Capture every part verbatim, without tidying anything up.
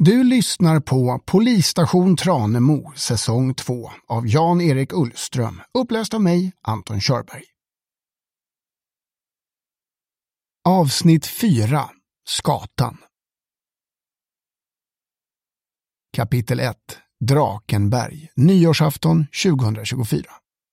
Du lyssnar på Polisstation Tranemo säsong två av Jan-Erik Ullström, uppläst av mig, Anton Körberg. Avsnitt fyra. Skatan. Kapitel ett. Drakenberg, nyårsafton tjugohundratjugofyra.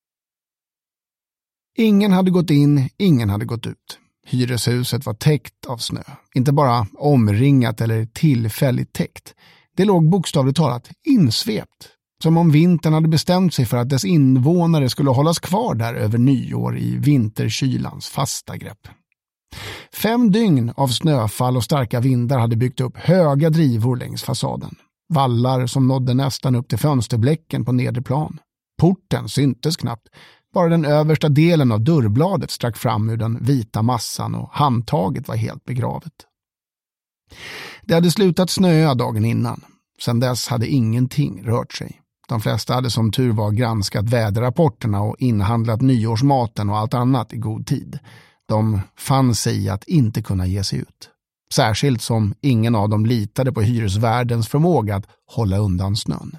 Ingen hade gått in, ingen hade gått ut. Hyreshuset var täckt av snö. Inte bara omringat eller tillfälligt täckt. Det låg bokstavligt talat insvept. Som om vintern hade bestämt sig för att dess invånare skulle hållas kvar där över nyår i vinterkylans fasta grepp. Fem dygn av snöfall och starka vindar hade byggt upp höga drivor längs fasaden. Vallar som nådde nästan upp till fönsterbläcken på nedre plan. Porten syntes knappt. Bara den översta delen av dörrbladet strack fram ur den vita massan och handtaget var helt begravet. Det hade slutat snöa dagen innan. Sedan dess hade ingenting rört sig. De flesta hade som tur var granskat väderrapporterna och inhandlat nyårsmaten och allt annat i god tid. De fann sig i att inte kunna ge sig ut. Särskilt som ingen av dem litade på hyresvärdens förmåga att hålla undan snön.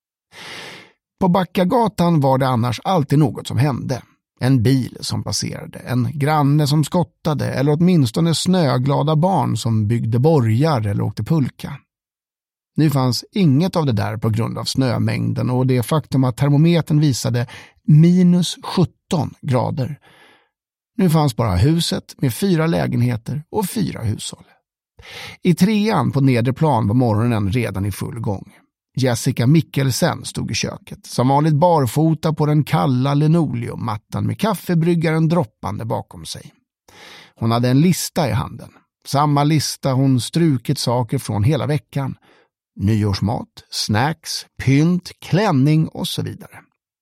På Backagatan var det annars alltid något som hände. En bil som passerade, en granne som skottade eller åtminstone snöglada barn som byggde borgar eller åkte pulka. Nu fanns inget av det där på grund av snömängden och det faktum att termometern visade minus sjutton grader. Nu fanns bara huset med fyra lägenheter och fyra hushåll. I trean på nedre plan var morgonen redan i full gång. Jessica Mikkelsen stod i köket, som vanligt barfota på den kalla linoleummattan med kaffebryggaren droppande bakom sig. Hon hade en lista i handen. Samma lista hon strukit saker från hela veckan. Nyårsmat, snacks, pynt, klänning och så vidare.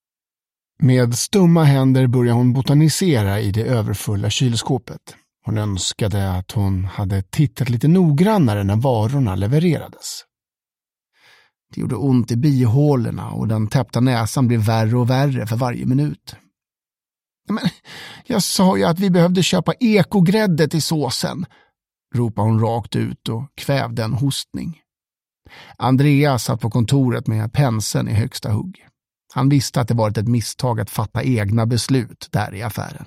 Med stumma händer började hon botanisera i det överfulla kylskåpet. Hon önskade att hon hade tittat lite noggrannare när varorna levererades. Det gjorde ont i bihålorna och den täppta näsan blev värre och värre för varje minut. Men jag sa ju att vi behövde köpa ekogrädde till såsen, ropade hon rakt ut och kvävde en hostning. Andreas satt på kontoret med penseln i högsta hugg. Han visste att det varit ett misstag att fatta egna beslut där i affären.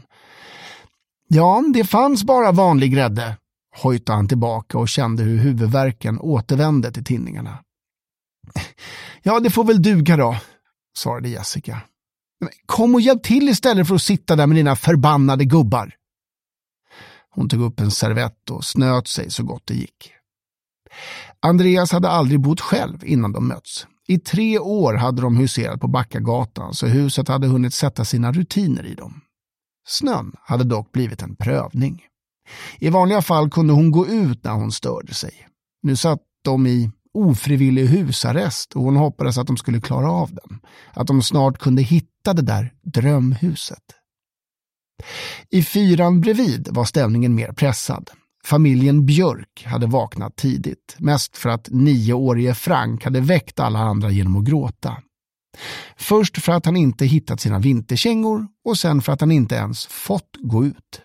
Ja, det fanns bara vanlig grädde, hojtade han tillbaka och kände hur huvudvärken återvände till tinningarna. Ja, det får väl duga då, svarade Jessica. Kom och hjälp till istället för att sitta där med dina förbannade gubbar. Hon tog upp en servett och snöt sig så gott det gick. Andreas hade aldrig bott själv innan de möts. I tre år hade de huserat på Backagatan så huset hade hunnit sätta sina rutiner i dem. Snön hade dock blivit en prövning. I vanliga fall kunde hon gå ut när hon störde sig. Nu satt de i ofrivillig husarrest och hon hoppades att de skulle klara av den. Att de snart kunde hitta det där drömhuset. I fyran bredvid var ställningen mer pressad. Familjen Björk hade vaknat tidigt, mest för att nioårige Frank hade väckt alla andra genom att gråta. Först för att han inte hittat sina vinterkängor och sen för att han inte ens fått gå ut.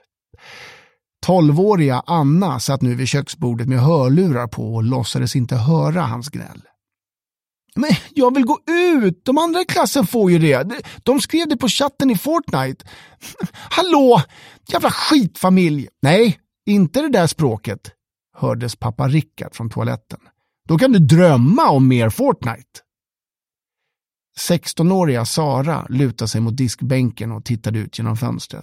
Tolvåriga Anna satt nu vid köksbordet med hörlurar på och låtsades inte höra hans gnäll. Men jag vill gå ut, de andra i klassen får ju det. De skrev det på chatten i Fortnite. Hallå, jävla skitfamilj. Nej, inte det där språket, hördes pappa Rickard från toaletten. Då kan du drömma om mer Fortnite. sextonåriga Sara lutade sig mot diskbänken och tittade ut genom fönstret.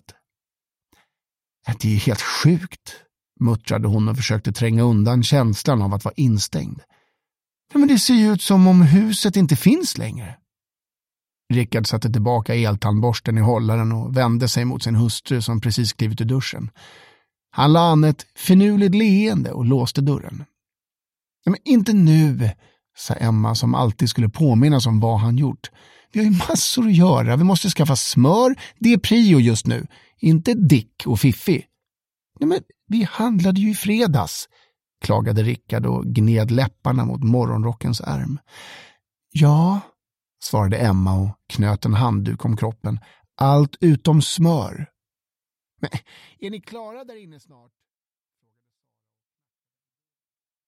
Det är helt sjukt, muttrade hon och försökte tränga undan känslan av att vara instängd. Men det ser ju ut som om huset inte finns längre. Rickard satte tillbaka eltandborsten i hållaren och vände sig mot sin hustru som precis klivit ur duschen. Han la an ett finurligt leende och låste dörren. Men inte nu, sa Emma som alltid skulle påminnas om vad han gjort. Vi har ju massor att göra, vi måste skaffa smör, det är prio just nu. Inte Dick och Fiffi. Nej, men vi handlade ju i fredags, klagade Rickard och gned läpparna mot morgonrockens ärm. Ja, svarade Emma och knöt en handduk om kroppen. Allt utom smör. Men är ni klara där inne snart?